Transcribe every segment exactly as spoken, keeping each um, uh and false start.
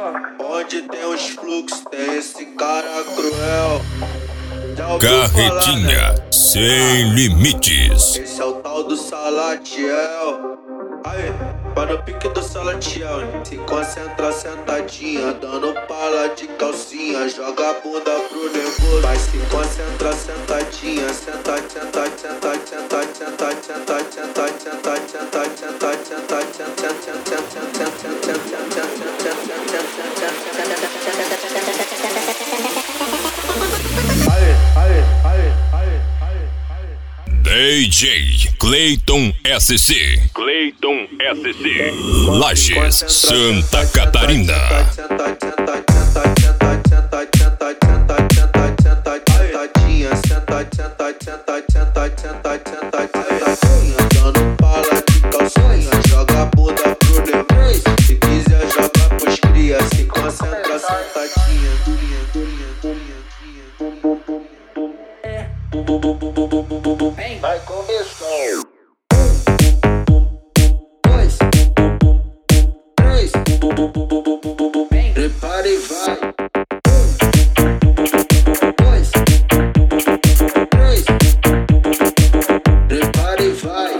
Onde tem os fluxos, tem esse cara cruel. Carretinha falar, né? sem limites. Esse é o tal do Salatiel. Aí, para o pique do Salatiel, né? Se concentra sentadinha, dando pala de calcinha, joga a bunda pro nervoso. Vai se concentra sentadinha, senta, senta, senta, senta, senta, senta, senta, senta, senta, senta, D J Cleiton S C. Cleiton S C. Lages, Santa Catarina. Joga a bunda pro nervoso. Se quiser jogar pros cria. Se concentra sentadinha. Durinha, durinha, durinha, durinha. Bum, bum, bum, bum. É. Bum, bum, bum, bum, bum, bum, bum, bum. Vai começar. Dois. Três. Prepara e vai. Dois. Três. Prepara e vai.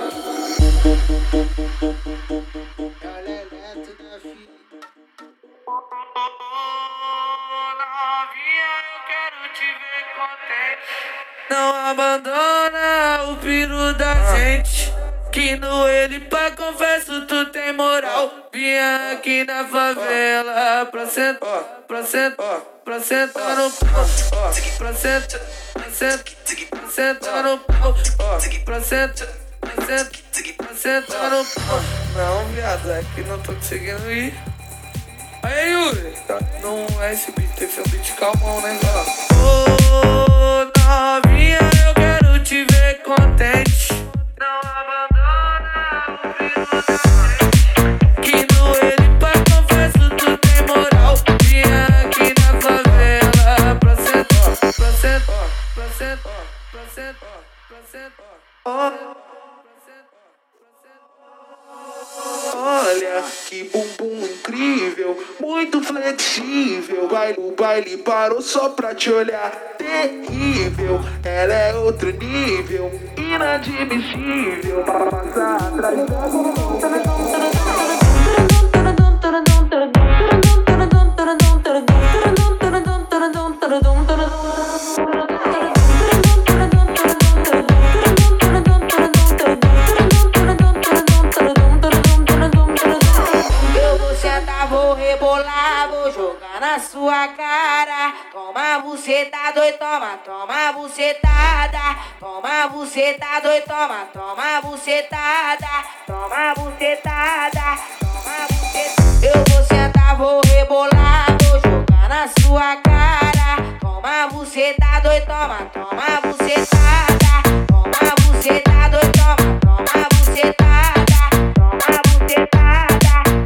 Não abandona o piru da gente, que no ele pra confesso tu tem moral. Vinha aqui na favela pra sentar, pra sentar, pra sentar no pau, pra sentar, pra sentar, pra sentar no pau, pra sentar, pra sentar, pra sentar no pau. Não, viado, é que não tô conseguindo ir. Aí, Yuri, tá, não é esse beat, esse é um beat calmão, né, galera? Ô, novinha, eu quero te ver contente. Não abandona o piru da gente, que no ele pra confesso tu tem moral. Vinha aqui na favela pra sentar, pra sentar, pra sentar, pra sentar, pra sentar. Oh. Olha que bumbum incrível, muito flexível. Vai no baile, parou só pra te olhar. Terrível, ela é outro nível, inadmissível. Pra passar atrás. Vou rebolar, vou jogar na sua cara. Toma bucetada, oi, toma, toma bucetada. Toma bucetada, oi, toma, toma bucetada. Toma bucetada, toma bucetada. Eu vou sentar, vou rebolar, vou jogar na sua cara. Toma bucetada, oi, toma, toma bucetada. Toma bucetada, oi, toma, toma bucetada. Toma bucetada.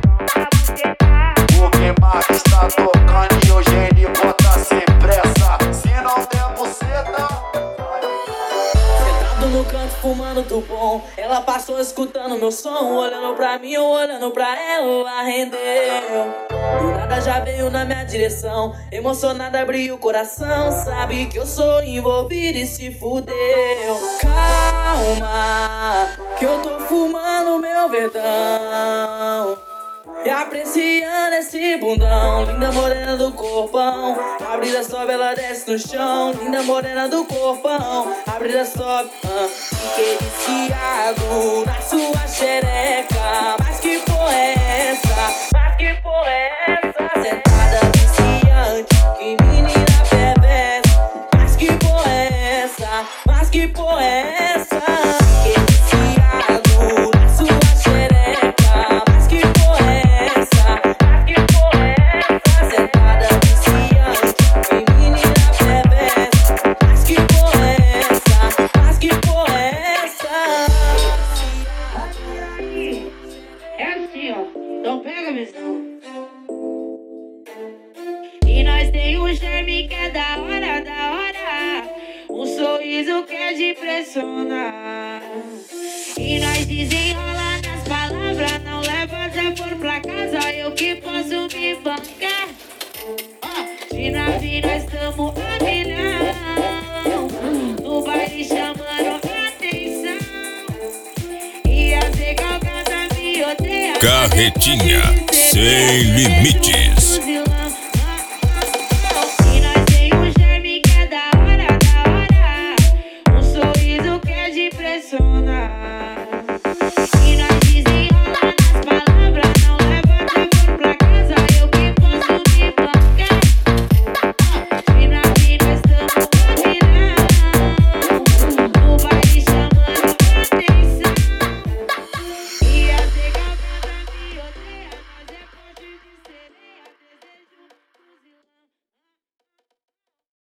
Está tocando e o gênio bota sem pressa. Se não der buceta. Sentado no canto fumando tupom, ela passou escutando meu som, olhando pra mim, eu olhando pra ela, rendeu. Do nada já veio na minha direção, emocionada abriu o coração, sabe que eu sou envolvido e se fudeu. Calma, que eu tô fumando meu verdão e apreciando esse bundão. Linda morena do corpão, a brisa sobe, ela desce no chão. Linda morena do corpão, a brisa sobe, ah. Fiquei viciado na sua xereca. Mas que porra é essa? Mas que porra é essa? Sentada viciante, que menina perversa. Mas que porra é essa? Mas que porra é essa? Fiquei viciado na sua xereca. Mas que porra é essa? Mas que porra é essa? Sentada viciante, que menina perversa. Mas que porra é essa? Mas que porra é essa? É assim, ó, então pega a visão. E nós tem um charme que é da hora, da hora. Um sorriso que é de impressionar. E nós desenrola nas palavras, não leva se for pra casa, eu que posso me bancar. E na vi nós tamo a milhão. No baile chamando atenção. E as recalcadas me odeiam. Carretinha sem limites. E nós tem um germe que é da hora, da hora. Um sorriso que é de impressionar.